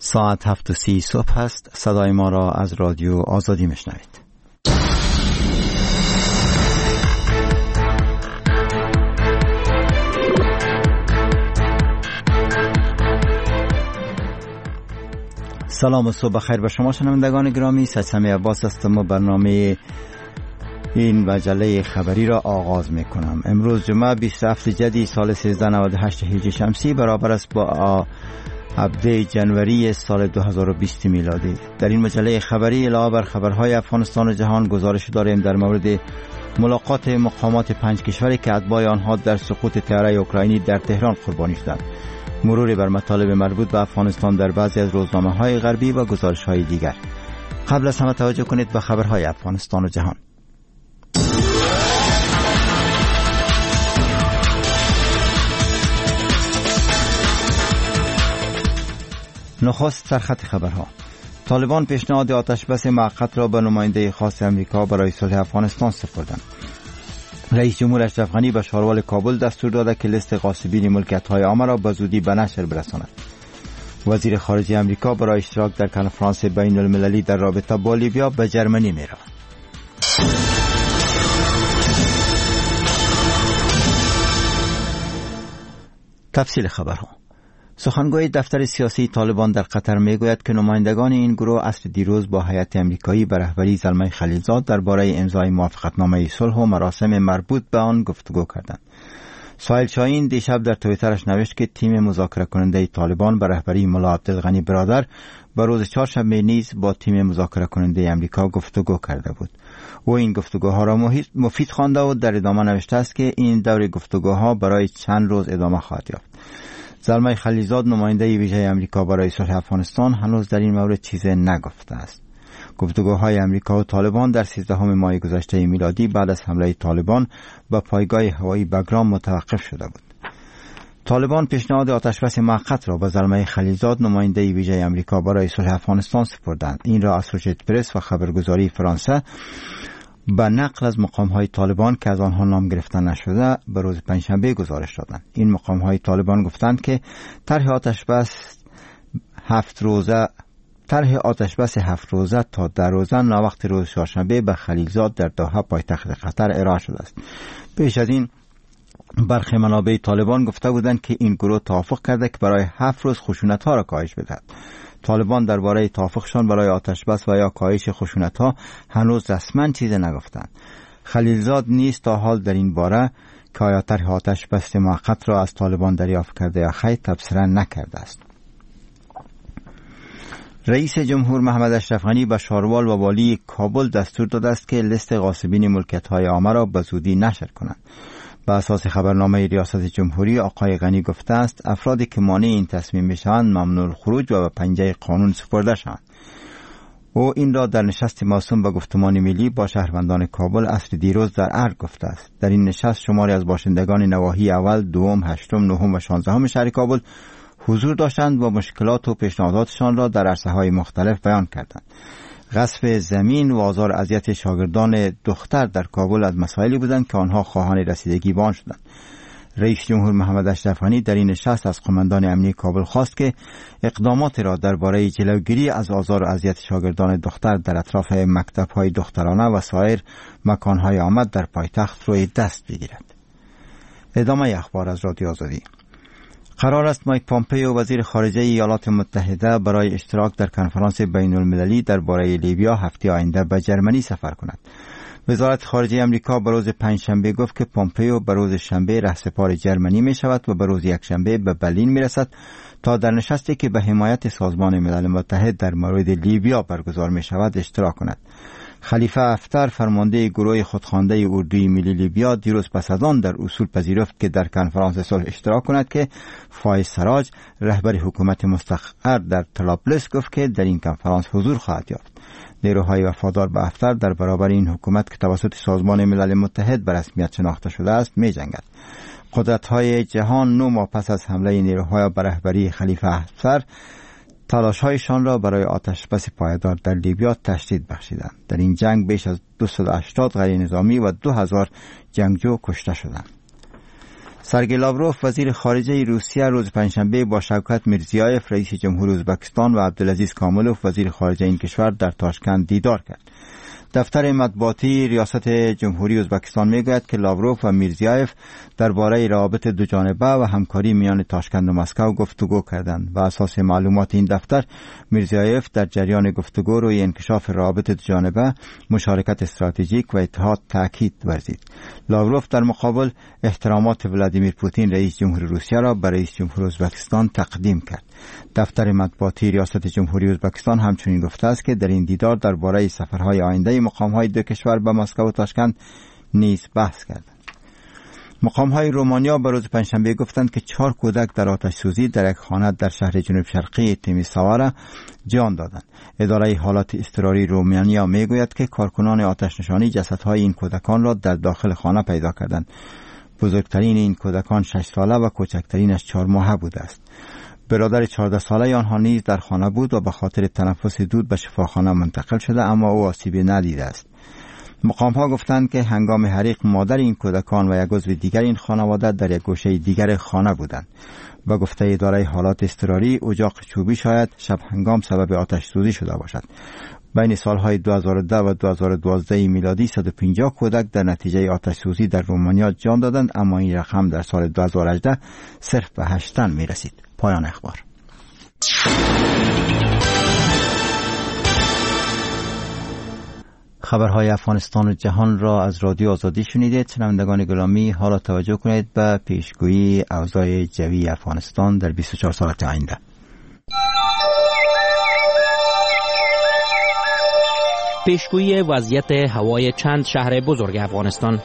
ساعت 7:30 صبح است. صدای ما را از رادیو آزادی میشنوید. سلام و صبح بخیر به شما شنوندگان گرامی. سمی عباس هستم و برنامه این مجله خبری را آغاز می کنم. امروز جمعه 27 جدی سال 1398 هجری شمسی برابر است با 17 جنوری سال 2020 میلادی. در این مجله خبری علاوه بر خبرهای افغانستان و جهان گزارش داریم در مورد ملاقات مقامات 5 کشوری که اتباع آنها در سقوط طیاره اوکراینی در تهران قربانی شدند، مروری بر مطالب مربوط به افغانستان در بعضی از روزنامه‌های غربی و گزارش‌های دیگر. قبل از همه توجه کنید به خبرهای افغانستان و جهان. نخست سرخط خبرها. طالبان پیشنهاد آتشبس موقت را به نماینده خاص امریکا برای صلح افغانستان سپردند. رئیس جمهور اشرف غنی به شاروال کابل دستور داده که لیست غاصبین ملکیت‌های عامه را به زودی به نشر برساند. وزیر خارجه امریکا برای اشتراک در کنفرانس بین المللی در رابطه با لیبیا به جرمنی می‌رود. تفصیل خبرها. سخنگوی دفتر سیاسی طالبان در قطر میگوید که نمایندگان این گروه عصر دیروز با هیئت امریکایی به رهبری زلمه خلیلزاد درباره امضای موافقتنامه صلح و مراسم مربوط به آن گفتگو کردند. سایل شاهین دیشب در توییترش نوشت که تیم مذاکره کننده طالبان به رهبری ملا عبدالغنی برادر به روز چهارشنبه نیز با تیم مذاکره کننده امریکا گفتگو کرده بود. او این گفتگوها را مفید خوانده و در ادامه نوشته است که این دور گفتگوها برای چند روز ادامه خواهد یافت. زلمه خلیلزاد نماینده ویژه امریکا برای صلح افغانستان هنوز در این مورد چیزی نگفته است. گفتگوهای امریکا و طالبان در 13 ماه گذشته میلادی بعد از حمله طالبان به پایگاه هوایی بگرام متوقف شده بود. طالبان پیشنهاد آتشبس موقت را به زلمه خلیلزاد نماینده ویژه امریکا برای صلح افغانستان سپردند. این را اسوشیتد پرس و خبرگزاری فرانسه با نقل از مقام‌های طالبان که از آنها نام گرفته نشده به روز پنجشنبه گزارش دادند. این مقام‌های طالبان گفتند که طرح آتشبس 7 روزه تا 10 روزه ناوقت روز چهارشنبه به خلیلزاد در دوحه پایتخت قطر ارائه شده است. پیش از این برخی منابع طالبان گفته بودند که این گروه توافق کرده که برای 7 روز خشونت‌ها را کاهش بدهد. طالبان درباره توافقشان برای آتشبس و یا کاهش خشونت‌ها هنوز رسما چیزی نگفتند. خلیلزاد نیز تا حال در این باره که آیا طرح آتشبس موقت را از طالبان دریافت کرده یا خیر تبصره نکرده است. رئیس جمهور محمد اشرف غنی به شاروال و والی کابل دستور داده است که لیست غاصبین ملکیت‌های عامه را به زودی نشر کنند. به اساس خبرنامه ریاست جمهوری آقای غنی گفته است افرادی که مانع این تصمیم میشوند ممنوع الخروج و به پنجه قانون سپرده شوند. او این را در نشست موسوم به گفتمان ملی با شهروندان کابل عصر دیروز در ارگ گفته است. در این نشست شماری از باشندگان نواحی اول، دوم، هشتم، نهم و 16 شهر کابل حضور داشتند و مشکلات و پیشنهاداتشان را در عرصه‌های مختلف بیان کردند. غصب زمین و آزار اذیت شاگردان دختر در کابل از مسائلی بودند که آنها خواهان رسیدگی به آن شدند. رئیس جمهور محمد اشرف غنی در این نشست از قماندان امنیتی کابل خواست که اقدامات را درباره جلوگیری از آزار و اذیت شاگردان دختر در اطراف مکتب‌های دخترانه و سایر مکان‌های عامه در پایتخت روی دست بگیرد. ادامه اخبار از رادیو آزادی. قرار است مایک پامپئو وزیر خارجه ایالات متحده برای اشتراک در کنفرانس بین المللی درباره لیبیا هفته آینده به جرمنی سفر کند. وزارت خارجه امریکا به روز پنجشنبه گفت که پامپئو به روز شنبه رهسپار جرمنی می شود و به روز یکشنبه به برلین می رسد تا در نشستی که به حمایت سازمان ملل متحد در مورد لیبیا برگزار می شود اشتراک کند. خلیفه حفتر فرمانده گروه خودخوانده اردوی ملی لیبیا دیروز پس از آن در اصول پذیرفت که در کنفرانس صلح اشتراک کند که فایز سراج رهبر حکومت مستقر در طرابلس گفت که در این کنفرانس حضور خواهد یافت. نیروهای وفادار به حفتر در برابر این حکومت که توسط سازمان ملل متحد به رسمیت شناخته شده است می جنگد. قدرت‌های جهان 9 ماه پس از حمله نیروهای به رهبری خلیفه حفتر تلاش‌هایشان را برای آتشبس پایدار در لیبیا تشدید بخشیدند. در این جنگ بیش از 280 غیر نظامی و 2000 جنگجو کشته شدند. سرگئی لاوروف وزیر خارجه روسیه روز پنجشنبه با شوکت میرزیایف رئیس جمهور ازبکستان و عبدالعزیز کاملوف وزیر خارجه این کشور در تاشکند دیدار کرد. دفتر مطبوعاتی ریاست جمهوری ازبکستان میگوید که لاوروف و میرزیایف درباره روابط دو جانبه و همکاری میان تاشکند و مسکو گفتگو کردند. بر اساس معلومات این دفتر، میرزیایف در جریان گفتگو روی انکشاف روابط دو جانبه، مشارکت استراتژیک و اتحاد تاکید ورزید. لاوروف در مقابل احترامات ولادیمیر پوتین رئیس جمهور روسیه را برای رئیس جمهور ازبکستان تقدیم کرد. دفتر مطبوعاتی ریاست جمهوری ازبکستان همچنین گفته است که در این دیدار درباره سفرهای آینده مقام‌های دو کشور به مسکو و تاشکند نیز بحث کردند. مقام‌های رومانیا به روز پنجشنبه گفتند که 4 کودک در آتش سوزی در یک خانه در شهر جنوب شرقی تیمیساوارا جان دادند. اداره حالات اضطراری رومانیا میگوید که کارکنان آتش نشانی جسدهای این کودکان را در داخل خانه پیدا کردند. بزرگترین این کودکان 6 ساله و کوچکترینش 4 ماهه بوده است. برادر 14 ساله آنها نیز در خانه بود و به خاطر تنفس دود به شفاخانه منتقل شده، اما او آسیبی ندیده است. مقام‌ها گفتند که هنگام حریق مادر این کودکان و یک عضو دیگر این خانواده در یک گوشه دیگر خانه بودند. با گفته اداره حالات اضطراری، اجاق چوبی شاید شب هنگام سبب آتش سوزی شده باشد. بین سالهای 2010 و 2012 میلادی 150 کودک در نتیجه آتش سوزی در رومانیا جان دادند، اما این رقم در سال 2018 صرف به 8 تن می رسید. پایان اخبار. خبرهای افغانستان و جهان را از رادیو آزادی شنیدید. شنوندگان گرامی، حالا توجه کنید به پیشگویی اوضاع جوی افغانستان در 24 ساعت آینده. پیشگویی وضعیت هوای چند شهر بزرگ افغانستان.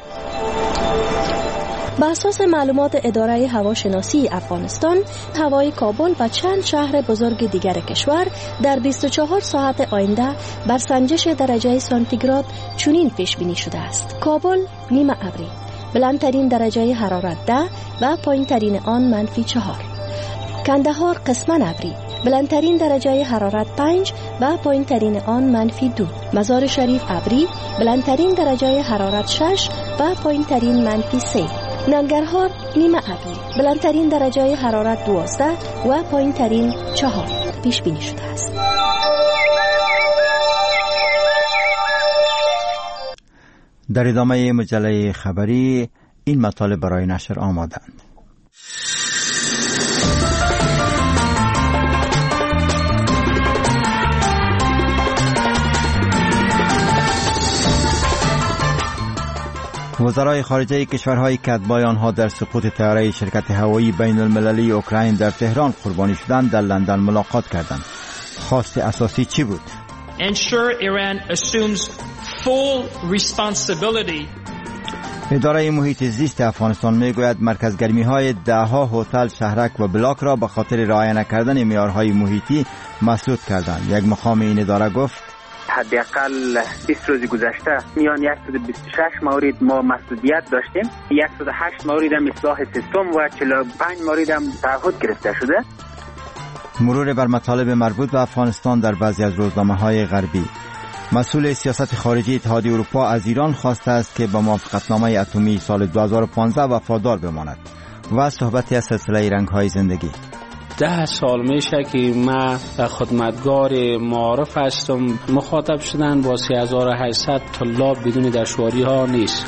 بر اساس معلومات اداره هواشناسی افغانستان، هوای کابل و چند شهر بزرگ دیگر کشور در 24 ساعت آینده بر سنجش درجه سانتیگراد چنین پیش بینی شده است: کابل نیمه ابری، بلندترین درجه حرارت 10 و پایینترین آن -4. کندهار قسما ابری، بلندترین درجه حرارت 5 و پایینترین آن -2. مزار شریف ابری، بلندترین درجه حرارت 6 و پایینترین -3. ننگرهار نیمه ابری، بلندترین درجه حرارت 12 و پایینترین 4 پیش بینی شده است. در ادامه مجله خبری این مطالب برای نشر آمادند. وزرای خارجه کشورهای که اتباع آنها در سقوط طیاره شرکت هوایی بین المللی اوکراین در تهران قربانی شدند در لندن ملاقات کردند. خواست اساسی چی بود؟ Ensure Iran assumes full responsibility. اداره محیط زیست افغانستان میگوید مرکزگرمی‌های ده‌ها هتل، شهرک و بلاک را به خاطر رعایت نکردن معیارهای محیطی مسدود کردند. یک مقام این اداره گفت حداقل 20 روز گذشته میان 126 مورد ما مسدودیت داشتیم، 108 مورد هم اصلاح سیستم و 45 مورد هم تعهد گرفته شده. مرور بر مطالب مربوط به افغانستان در بعضی از روزنامه‌های غربی. مسئول سیاست خارجی اتحادیه اروپا از ایران خواسته است که با موافقتنامه اتمی سال 2015 وفادار بماند و صحبتی از سلسله رنگ‌های زندگی. 10 سال میشه که من خدمتگار معارف هستم. مخاطب شدن با 3800 طلاب بدون دشواری ها نیست.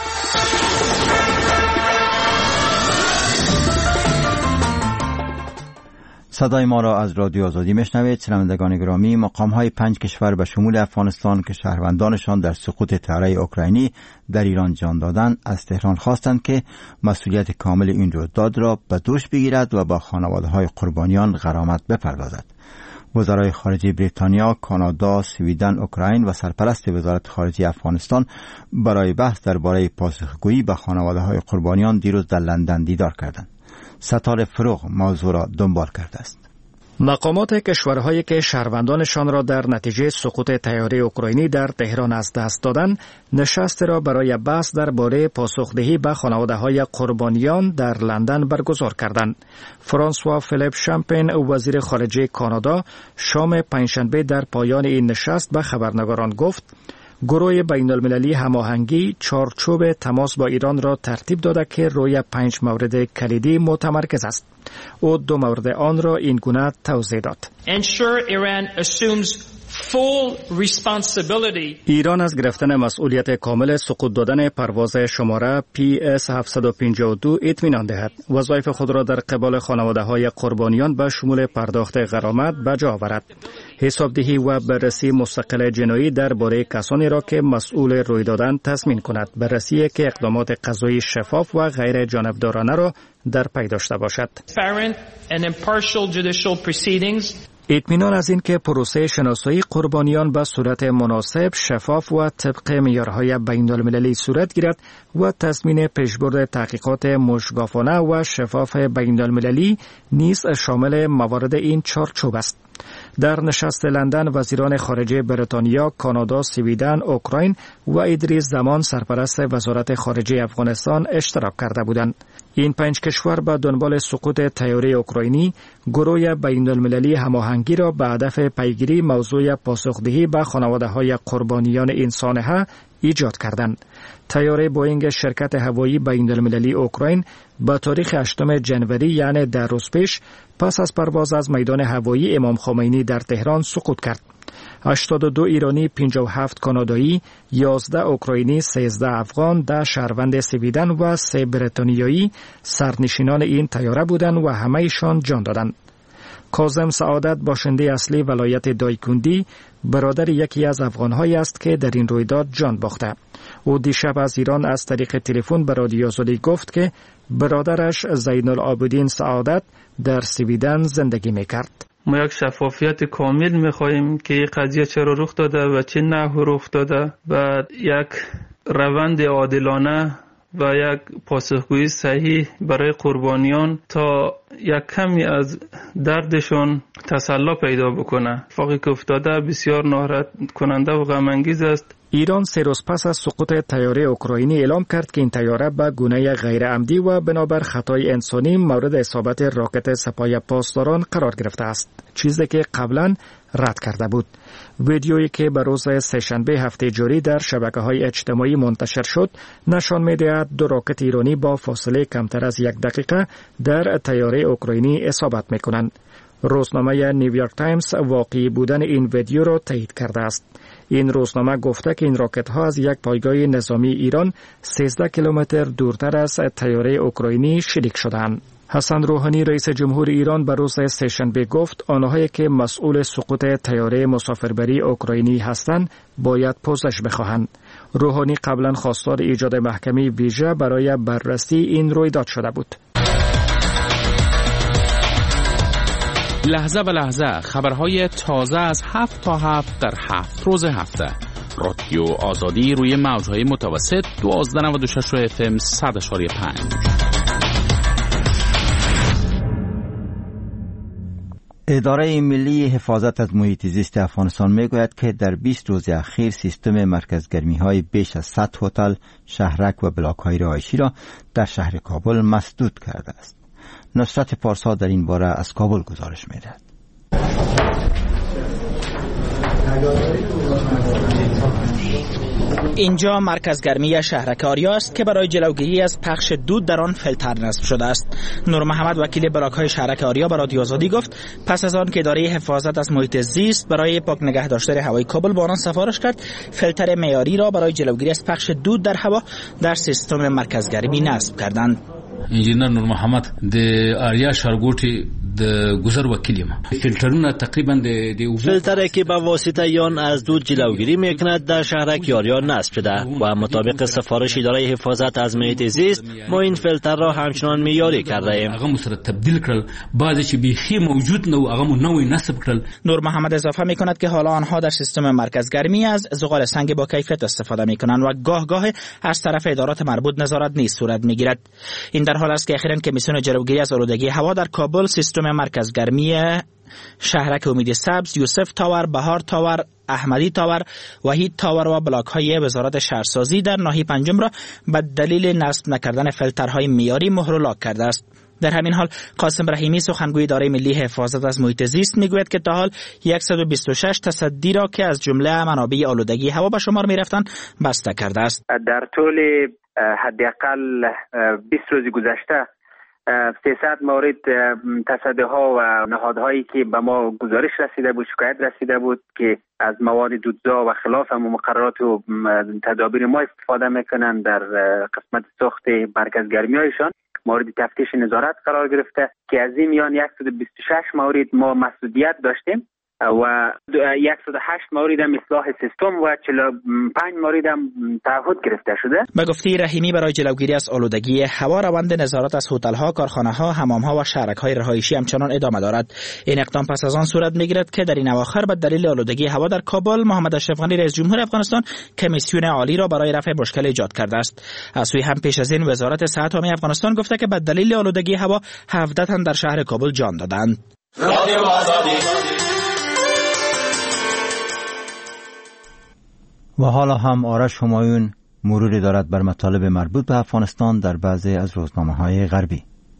صدای ما را از رادیو آزادی میشنوید. شنوندگان گرامی، مقام‌های 5 کشور به شمول افغانستان که شهروندانشان در سقوط طیاره اوکراینی در ایران جان دادند، از تهران خواستند که مسئولیت کامل این رویداد را به دوش بگیرد و با خانواده‌های قربانیان غرامت بپردازد. وزرای خارجه بریتانیا، کانادا، سویدن، اوکراین و سرپرست وزارت خارجه افغانستان برای بحث درباره پاسخگویی به خانواده‌های قربانیان دیروز در لندن دیدار کردند. ستاره فروغ موضوع را دنبال کرده است. مقامات کشورهایی که شهروندانشان را در نتیجه سقوط طیاره اوکراینی در تهران از دست دادند، نشست را برای بحث درباره پاسخدهی به خانواده‌های قربانیان در لندن برگزار کردند. فرانسوا فیلیپ شامپین، وزیر خارجه کانادا، شام پنجشنبه در پایان این نشست به خبرنگاران گفت: گروه بین المللی هماهنگی چارچوب تماس با ایران را ترتیب داده که روی 5 مورد کلیدی متمرکز است. او 2 مورد آن را این گونه توضیح داد. ایران از گرفتن مسئولیت کامل سقوط دادن پرواز شماره PS-752 اطمینان دهد. وظایف خود را در قبال خانواده‌های قربانیان به شمول پرداخت غرامت به جا آورد. حسابدهی و بررسی مستقل جنایی درباره کسانی را که مسئول روی دادن تضمین کند. بررسی که اقدامات قضایی شفاف و غیر جانبدارانه را در پی داشته باشد. اطمینان از این که پروسه شناسایی قربانیان به صورت مناسب، شفاف و طبق معیارهای بین المللی صورت گیرد و تضمین پیشبرد تحقیقات مشرفانه و شفاف بین المللی نیز شامل موارد این چارچوب است. در نشست لندن وزیران خارجه بریتانیا، کانادا، سویدن، اوکراین و ادریس زمان سرپرست وزارت خارجه افغانستان اشتراک کرده بودند. این 5 کشور به دنبال سقوط طیاره اوکراینی گروه بین المللی هماهنگی را به هدف پیگیری موضوع پاسخدهی به خانواده‌های قربانیان این سانحه ایجاد کردند. طیاره بوئینگ شرکت هوایی بین المللی اوکراین با تاریخ 8 جنوری یعنی 10 روز پیش پس از پرواز از میدان هوایی امام خمینی در تهران سقوط کرد. 82 ایرانی، 57 کانادایی، 11 اوکراینی، 13 افغان، 10 شهروند سویدن و 3 بریتانیایی سرنشینان این طیاره بودند و همه ایشان جان دادند. کاظم سعادت باشنده اصلی ولایت دایکندی برادر یکی از افغان‌هایی است که در این رویداد جان باخته. او دیشب از ایران از طریق تلفن به رادیو آزادی گفت که برادرش زین العابدین سعادت در سویدن زندگی می‌کرد. ما یک شفافیت کامل می‌خواهیم که این قضیه چرا رخ داده و چه نحوی رخ داده و یک روند عادلانه و یک پاسخگویی صحیح برای قربانیان تا یک کمی از دردشون تسلا پیدا بکنه. اتفاقی که افتاده بسیار ناراحت کننده و غم انگیز است. ایران 3 روز پس از سقوط طیاره اوکراینی اعلام کرد که این طیاره به گونه غیر عمدی و بنابر خطای انسانی مورد اصابت راکت سپاه پاسداران قرار گرفته است، چیزی که قبلا رد کرده بود. ویدیویی که به روز سه‌شنبه هفته جاری در شبکه‌های اجتماعی منتشر شد نشان می‌دهد 2 راکت ایرانی با فاصله کمتر از 1 دقیقه در طیاره اوکراینی اصابت می‌کنند. روزنامه نیویورک تایمز واقعی بودن این ویدیو را تایید کرده است. این روزنامه گفته که این راکت ها از یک پایگاه نظامی ایران 13 کیلومتر دورتر از طیاره اوکراینی شلیک شدند. حسن روحانی رئیس جمهور ایران به روز سه‌شنبه گفت آنهایی که مسئول سقوط طیاره مسافربری اوکراینی هستند باید پوزش بخواهند. روحانی قبلا خواستار ایجاد محکمه ویژه برای بررسی این رویداد شده بود. لحظه به لحظه خبرهای تازه از 7 تا 7 در 7 روز هفته. رادیو آزادی روی موجهای متوسط 1296 FM 100.5. اداره ملی حفاظت از محیط زیست افغانستان میگوید که در 20 روز اخیر سیستم مرکزگرمی‌های بیش از 100 هتل، شهرک و بلاک‌های رهایشی را در شهر کابل مسدود کرده است. نصرت پارسا در این باره از کابل گزارش می‌دهد. اینجا مرکز گرمی شهرک آریا است که برای جلوگیری از پخش دود در آن فیلتر نصب شده است. نور محمد وکیل بلاک‌های شهرک آریا به رادیو آزادی گفت پس از آن که اداره حفاظت از محیط زیست برای پاک نگه داشتن هوای کابل با آن سفارش کرد، فیلتر معیاری را برای جلوگیری از پخش دود در هوا در سیستم مرکز گرمی نصب کردند. انجینر نور محمد د آریا ښارګوټي د گذر وکیل یم. فیلترونه تقریبا د فیلتری که به واسطه آن از دود جلوگیری میکند در شهرک آریا نصب شده و مطابق سفارش اداره حفاظت از محیط زیست ما این فیلتر را همچنان معیاری کرده ایم. هغه مو سره تبدیل کړل، بعضی چې بیخي موجود نو هغه مو نوې نصب کړل. نور محمد اضافه میکند که حالا آنها در سیستم مرکز گرمی از زغال سنگ با کیفیت استفاده میکنند و گاه گاه از طرف ادارات مربوط نظارت نیز صورت میگیرد. این در حال است که اخیراً کمیسیون جلوگیری از آلودگی هوا در کابل سیستم مرکز گرمی شهرک امید سبز، یوسف تاور، بهار تاور، احمدی تاور، وحید تاور و بلاک های وزارت شهرسازی در ناحیه پنجم را به دلیل نصب نکردن فیلترهای معیاری مهر و لاک کرده است. در همین حال قاسم رحیمی سخنگوی اداره ملی حفاظت از محیط زیست میگوید که تا حال 126 تصدی را که از جمله منابع آلودگی هوا به شمار میرفتند بسته کرده است. در طول حداقل 20 روز گذشته 300 مورد تصدیها و نهادهایی که به ما گزارش رسیده بود، شکایت رسیده بود که از مواد دودزا و خلاف مقررات و تدابیر ما استفاده میکنن در قسمت ساخت مرکز گرمی هایشان، مورد تفتیش نظارت قرار گرفته که از این میان 126 مورد ما مسئولیت داشتیم و 108 مورد هم اصلاح سیستم و 45 مورد هم تعهد گرفته شده. به گفته رحیمی برای جلوگیری از آلودگی هوا روند نظارت از هتل‌ها، کارخانه‌ها، حمام‌ها و شهرک‌های رهایشی همچنان ادامه دارد. این اقدام پس از آن صورت می‌گیرد که در این اواخر به دلیل آلودگی هوا در کابل محمد اشرف غنی رئیس جمهور افغانستان کمیسیون عالی را برای رفع مشکل ایجاد کرده است. از سوی هم پیش از این وزارت صحت عامه افغانستان گفته که به دلیل آلودگی هوا 17 تن در شهر کابل جان دادند. و حالا هم آرش همایون مروری دارد بر مطالب مربوط به افغانستان در بعضی از روزنامه‌های غربی.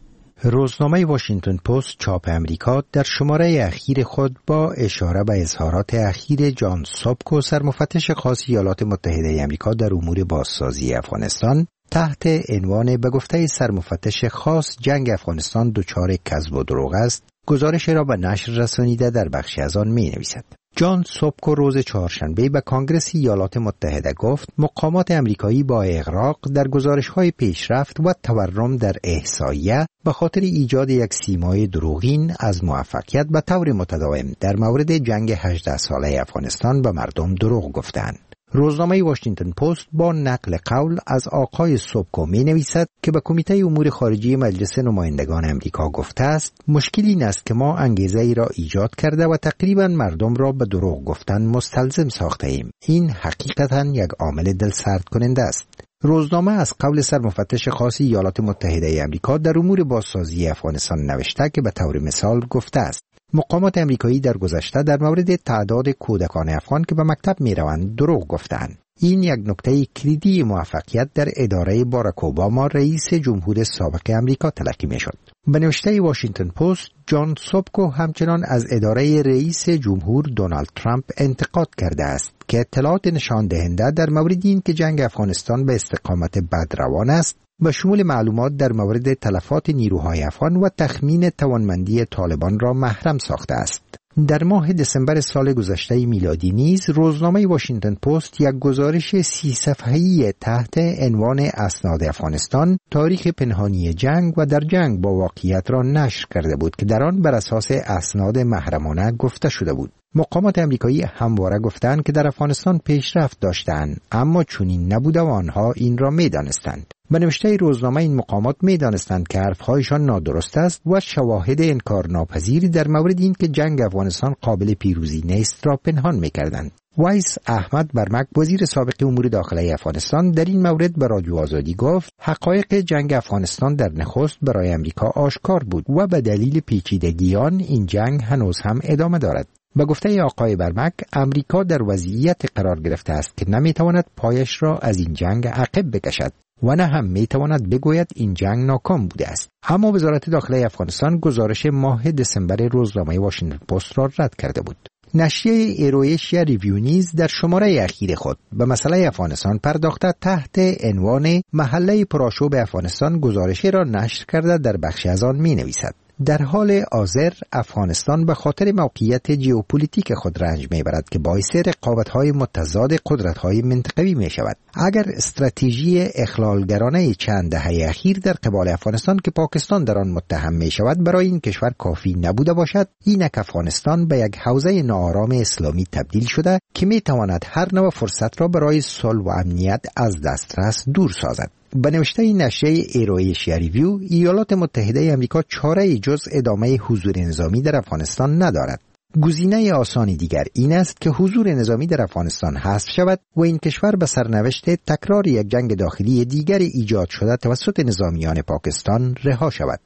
روزنامه واشنگتن پست چاپ امریکا در شماره اخیر خود با اشاره به اظهارات اخیر جان سوبکو، سرمفتش خاص ایالات متحده امریکا در امور بازسازی افغانستان، تحت عنوان به گفته سرمفتش خاص جنگ افغانستان دچار کذب و دروغ است، گزارش را به نشر رسانیده در بخشی از آن می نویسد. جان سوبکو روز چهارشنبه به کنگره ایالات متحده گفت مقامات امریکایی با اغراق در گزارش‌های پیشرفت و تورم در احصایه به خاطر ایجاد یک سیمای دروغین از موفقیت به طور متداوم در مورد جنگ 18 ساله افغانستان به مردم دروغ گفتند. روزنامه واشنگتن پست با نقل قول از آقای سوبکو می نویسد که به کمیته امور خارجی مجلس نمایندگان امریکا گفته است مشکل این است که ما انگیزه ای را ایجاد کرده و تقریبا مردم را به دروغ گفتن مستلزم ساخته ایم. این حقیقتا یک عامل دلسرد کننده است. روزنامه از قول سرمفتش خاص ایالات متحده امریکا در امور بازسازی افغانستان نوشته که به طور مثال گفته است مقامات امریکایی در گذشته در مورد تعداد کودکان افغان که به مکتب می روند دروغ گفتند. این یک نکته کلیدی موفقیت در اداره باراک اوباما رئیس جمهور سابق امریکا تلقی می شد. به نوشته واشنگتن پست، جان سوبکو همچنان از اداره رئیس جمهور دونالد ترامپ انتقاد کرده است که اطلاعات نشان دهنده در مورد این که جنگ افغانستان به استقامت بد روان است و شمول معلومات در مورد تلفات نیروهای افغان و تخمین توانمندی طالبان را محرم ساخته است. در ماه دسامبر سال گذشته میلادی نیز روزنامه واشنگتن پست یک گزارش 30 صفحه‌ای تحت عنوان اسناد افغانستان، تاریخ پنهانی جنگ و در جنگ با واقعیت را نشر کرده بود که در آن بر اساس اسناد محرمانه گفته شده بود. مقامات امریکایی همواره گفتند که در افغانستان پیشرفت داشتند، اما چنین نبوده و آنها این را می‌دانستند. به نوشته روزنامه این مقامات می‌دانستند که حرف‌هایشان نادرست است و شواهد انکارناپذیری در مورد این که جنگ افغانستان قابل پیروزی نیست را پنهان می‌کردند. وایس احمد برمک، وزیر سابق امور داخلی افغانستان، در این مورد به رادیو آزادی گفت حقایق جنگ افغانستان در نخست برای امریکا آشکار بود و به دلیل پیچیدگی آن این جنگ هنوز هم ادامه دارد. به گفته آقای برمک، امریکا در وضعیت قرار گرفته است که نمیتواند پایش را از این جنگ عقب بکشد و نه هم میتواند بگوید این جنگ ناکام بوده است. اما وزارت داخلی افغانستان گزارش ماه دسامبر روزنامه واشنگتن پست را رد کرده بود. نشریه ایرویشیا ریویو نیز در شماره اخیر خود به مسئله افغانستان پرداخته تحت عنوان محله پرآشوب افغانستان گزارشی را نشر کرده در بخشی از آن می نویسد در حال حاضر افغانستان به خاطر موقعیت ژئوپلیتیک خود رنج میبرد که باعث رقابت‌های متضاد قدرت‌های منطقوی می‌شود. اگر استراتژی اخلالگرانه چند دهه اخیر در قبال افغانستان که پاکستان در آن متهم می‌شود برای این کشور کافی نبوده باشد، اینک افغانستان به یک حوزه ناآرام اسلامی تبدیل شده که می‌تواند هر نوع فرصت را برای صلح و امنیت از دسترس دور سازد. به نوشته نشریه ایرویشیا ریویو، ایالات متحده آمریکا چاره‌ای جز ادامه حضور نظامی در افغانستان ندارد. گزینه آسانی دیگر این است که حضور نظامی در افغانستان حذف شود و این کشور به سرنوشت تکرار یک جنگ داخلی دیگر ایجاد شده توسط نظامیان پاکستان رها شود.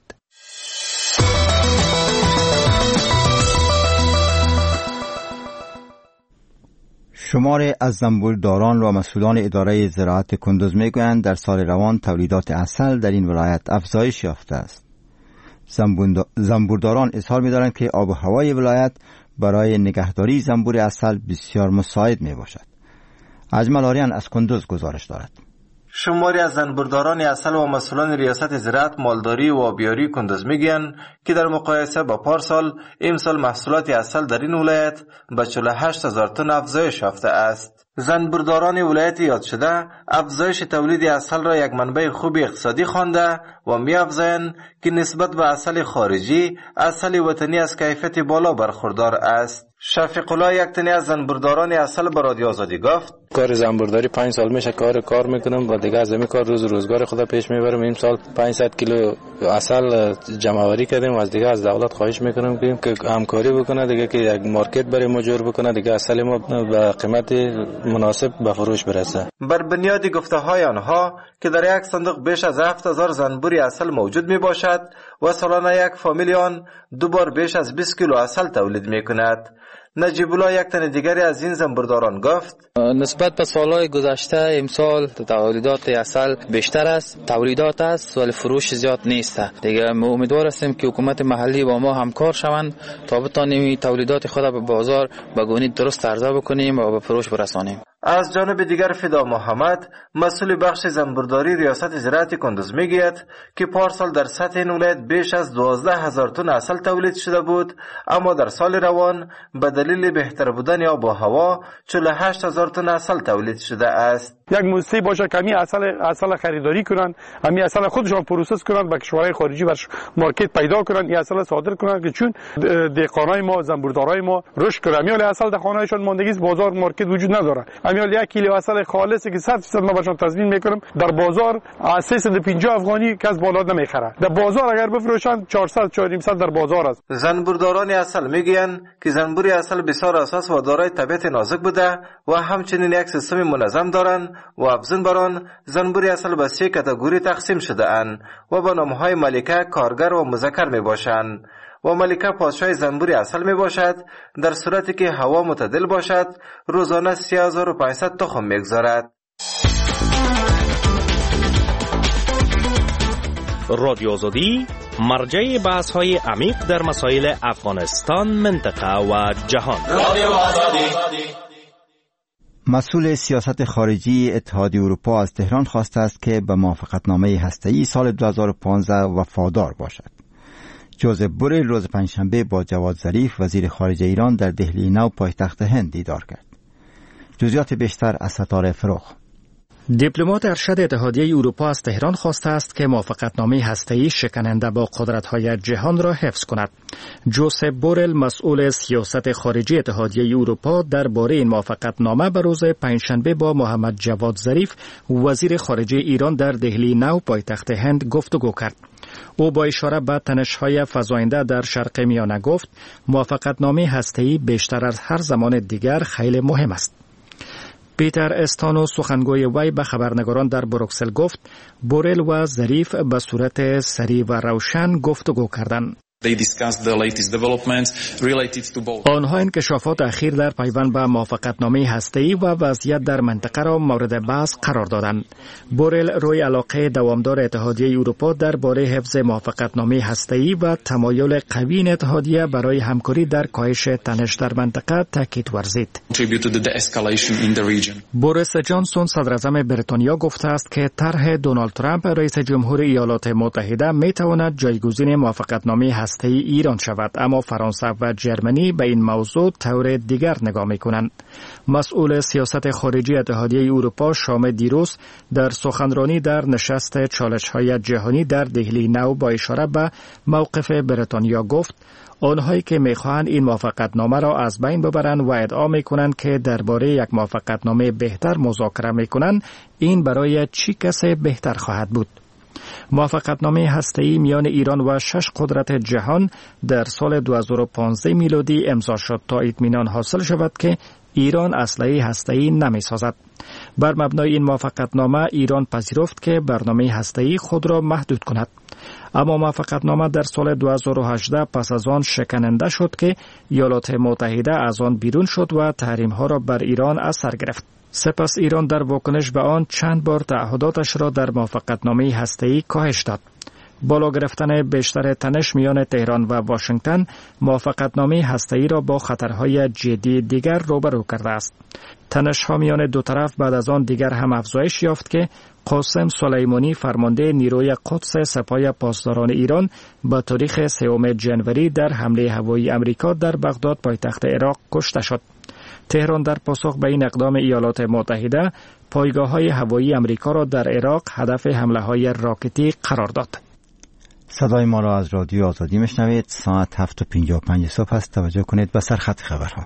شمار از زنبولداران و مسئولان اداره زراعت کندوز میگویند در سال روان تولیدات عسل در این ولایت افزایش یافته است. زنبورداران اظهار می‌دارند که آب و هوای ولایت برای نگهداری زنبور عسل بسیار مساعد میباشد. اجمل آریان از کندوز گزارش دارد. شماری از زنبورداران عسل و مسئولان ریاست زراعت، مالداری و آبیاری کندوز میگن که در مقایسه با پارسال امسال محصولات عسل در این ولایت به 48,000 تن افزایش یافته است. زنبورداران ولایت یاد شده افزایش تولید عسل را یک منبع خوب اقتصادی خوانده و می‌افزایند که نسبت به عسل خارجی، عسل وطنی از کیفیت بالا برخوردار است. شفیق الله یک تنی از زنبورداران عسل به رادیو آزادی گفت: کار زنبورداری 5 سال میشه کار میکنم و دیگه از همین کار روزگار خدا پیش میبرم. این سال 500 کیلو عسل جمع آوری کردیم و از دیگه از دولت خواهش میکنم که همکاری بکنه دیگه، که یک مارکت برای ما جور بکنه دیگه، عسل ما به قیمت مناسب به فروش برسه. بر بنیاد گفته‌های آنها که در یک صندوق بیش از 7000 زنبور عسل موجود میباشد و سالانه یک فامیل آن 2 بار بیش از 20 کیلو عسل تولید میکند. نجیب الله یک تن دیگری از این زنبورداران گفت: نسبت به سالهای گذشته امسال تولیدات عسل بیشتر است، تولیدات است ولی فروش زیاد نیست. دیگه ما امیدوار هستیم که حکومت محلی با ما همکار شوند تا بتانیم تولیدات خود به بازار به گونه درست عرضه بکنیم و به فروش برسانیم. از جانب دیگر فدا محمد، مسئول بخش زنبورداری ریاست زراعت کندوز میگوید که پارسال در سطح این ولایت بیش از 12,000 تن عسل تولید شده بود، اما در سال روان به دلیل بهتر بودن آب و هوا 48,000 تن عسل تولید شده است. یک موسسه باشه که همین عسل خریداری کنن، همین عسل خودشان پروسس کنن، به کشورهای خارجی برش مارکت پیدا کنن، این عسل صادر کنن که چون دهقانای ما، زنبوردارای ما رشد کنن. همین عسل در خانه‌شان ماندگی است، بازار مارکت وجود نداره. همین 1 کیلو عسل خالصی که 100% ما بهشون تضمین میکنم در بازار 350 افغانی کس بالا نمیخره. در بازار اگر بفروشن 400 400 در بازار است. زنبورداران عسل میگن که زنبور عسل بسیار اساس و دارای طبیعت نازک بوده و همچنین یک سیستم منظم دارند و افزون بر آن زنبور عسل به 3 کاتگوری تقسیم شده اند و به نامهای ملکه، کارگر و مذکر می باشند. و ملکه پادشاه زنبور عسل می باشد در صورتی که هوا معتدل باشد، روزانه 3500 تخم می گذارد. رادیو آزادی مرجع بحث های عمیق در مسائل افغانستان، منطقه و جهان. مسئول سیاست خارجی اتحادیه اروپا از تهران خواسته است که به موافقتنامه هسته‌ای سال 2015 وفادار باشد. جوزف بوریل روز پنجشنبه با جواد ظریف وزیر خارجه ایران در دهلی نو پایتخت هند دیدار کرد. جزئیات بیشتر از ستاره فروغ. دیپلمات ارشد اتحادیه اروپا از تهران خواسته است که موافقتنامه هسته‌ای شکننده با قدرت‌های جهان را حفظ کند. جوزف بوریل مسئول سیاست خارجی اتحادیه اروپا درباره این موافقتنامه به روز پنجشنبه با محمد جواد ظریف وزیر خارجه ایران در دهلی نو پایتخت هند گفتگو کرد. او با اشاره به تنش‌های فزاینده در شرق میانه گفت موافقتنامه هسته‌ای بیشتر از هر زمان دیگر خیلی مهم است. پیتر استانو سخنگوی وی به خبرنگاران در بروکسل گفت بوریل و ظریف به صورت سریع و روشن گفتگو کردند. آنها انکشافات اخیر در پیوند به موافقتنامه هسته‌ای و وضعیت در منطقه را مورد بحث قرار دادند. بوریل روی علاقه دوامدار اتحادیه اروپا درباره حفظ موافقتنامه هسته‌ای و تمایل قوی این اتحادیه برای همکاری در کاهش تنش در منطقه تاکید ورزید. بوریس جانسون صدر اعظم بریتانیا گفته است که طرح دونالد ترامپ رئیس جمهور ایالات متحده میتواند جایگزین موافقتنامه هسته‌ای ایران شود، اما فرانسه و جرمنی به این موضوع طور دیگر نگاه می‌کنند. مسئول سیاست خارجی اتحادیه اروپا شام دیروز در سخنرانی در نشست چالش‌های جهانی در دهلی نو با اشاره به موقف بریتانیا گفت آنهایی که می‌خواهند این موافقتنامه را از بین ببرند و ادعا می‌کنند که درباره یک موافقتنامه بهتر مذاکره می‌کنند، این برای چه کسی بهتر خواهد بود؟ موافقتنامه هسته‌ای میان ایران و 6 قدرت جهان در سال 2015 میلادی امضا شد تا اطمینان حاصل شود که ایران اسلحه هسته‌ای نمی‌سازد. بر مبنای این موافقتنامه ایران پذیرفت که برنامه هسته‌ای خود را محدود کند. اما موافقتنامه در سال 2018 پس از آن شکننده شد که ایالات متحده از آن بیرون شد و تحریم‌ها را بر ایران اثر گرفت. سپس ایران در واکنش به آن چند بار تعهداتش را در موافقتنامه هسته‌ای کاهش داد. بالا گرفتن بیشتر تنش میان تهران و واشنگتن موافقتنامه هسته‌ای را با خطرهای جدی دیگر روبرو کرده است. تنش‌ها میان دو طرف بعد از آن دیگر هم افزایش یافت که قاسم سلیمانی فرمانده نیروی قدس سپاه پاسداران ایران به تاریخ 3 ژانویه در حمله هوایی امریکا در بغداد پایتخت عراق کشته شد. تهران در پاسخ به این اقدام ایالات متحده پایگاه‌های هوایی امریکا را در عراق هدف حمله‌های راکتی قرار داد. صدای ما را از رادیو آزادی میشنوید. ساعت 7:55 صبح است. توجه کنید به سرخط خبرها.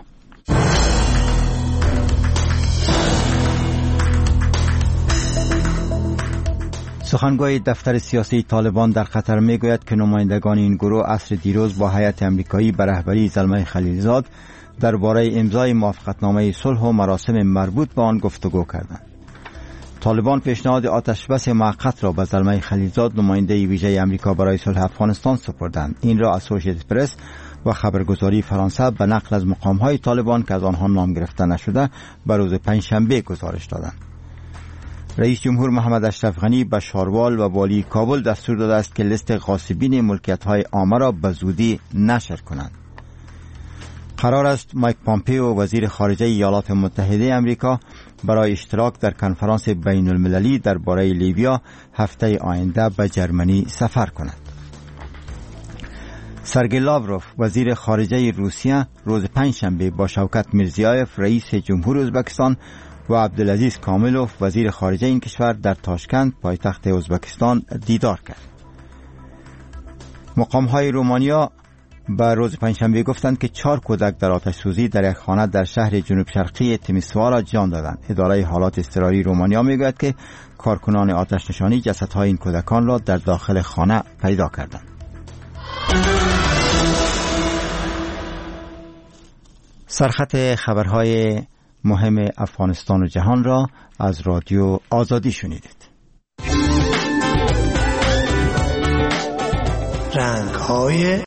سخنگوی دفتر سیاسی طالبان در قطر میگوید که نمایندگان این گروه عصر دیروز با هیئت امریکایی به رهبری زلمه خلیلزاد درباره امضای موافقتنامه صلح و مراسم مربوط به آن گفتگو کردند. طالبان پیشنهاد آتشبس موقت را به زلمه خلیلزاد نماینده ویژه امریکا برای صلح افغانستان سپردند. این را اسوسییتد پرس و خبرگزاری فرانسه به نقل از مقام‌های طالبان که از آنها نام گرفته نشده به روز پنجشنبه گزارش دادند. رئیس جمهور محمد اشرف غنی به شاروال و والی کابل دستور داده است که لیست غاصبین ملکیت‌های عامه را به زودی نشر کنند. قرار است مایک پامپئو وزیر خارجه ایالات متحده آمریکا برای اشتراک در کنفرانس بین المللی درباره لیبیا هفته آینده به جرمنی سفر کند. سرگئی لاوروف وزیر خارجه روسیه روز پنجشنبه با شوکت میرزیایف رئیس جمهور ازبکستان و عبدالعزیز کاملوف وزیر خارجه این کشور در تاشکند پایتخت ازبکستان دیدار کرد. مقام‌های رومانیا به روز پنجشنبه گفتند که 4 کودک در آتش سوزی در یک خانه در شهر جنوب شرقی تیمیسوارا جان دادند. اداره حالات اضطراری رومانیا میگوید که کارکنان آتش نشانی جسدهای این کودکان را در داخل خانه پیدا کردند. سرخط خبرهای مهم افغانستان و جهان را از رادیو آزادی شنیدید. رنگ‌های